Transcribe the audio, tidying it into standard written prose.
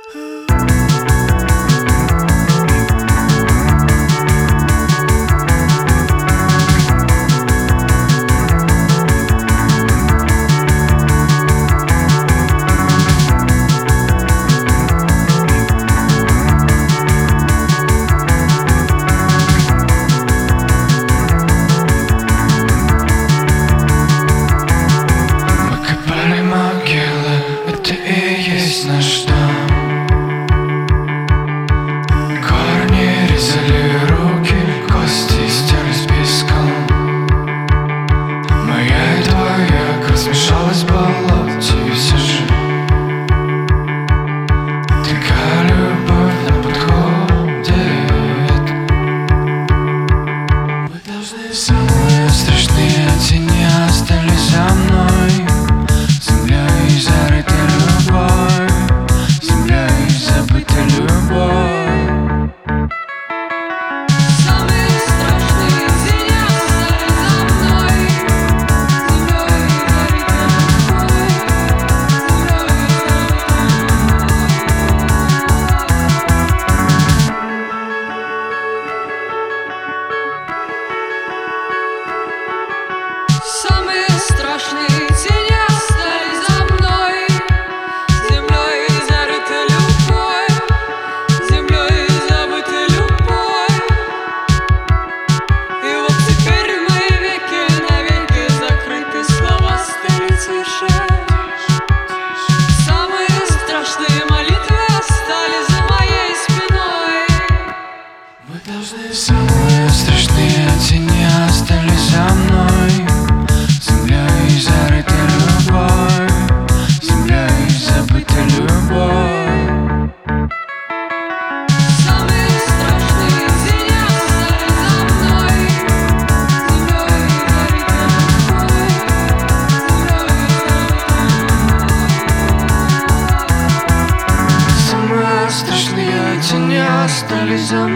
Наш дом. Корни резали руки, кости стерлись песком. Моя и твоя кровь смешалась в болоте, и все же такая любовь на подходе. Самые страшные тени остались за мной. Земля и зарыта любовь, земля и забыта любовь. Самые страшные тени остались за мной. Земля и Самые страшные тени остались за мной. Землей зарыта любовь, землей забыта любовь. И вот теперь мои веки навеки закрыты, слова стали тише. Самые страшные молитвы остались за моей спиной. Самые страшные тени остались за мной. Земля и зарыта любовь, земля и забыта любовь. Самые страшные тени остались за мной. Землей зарыта любовь, Самые страшные тени остались за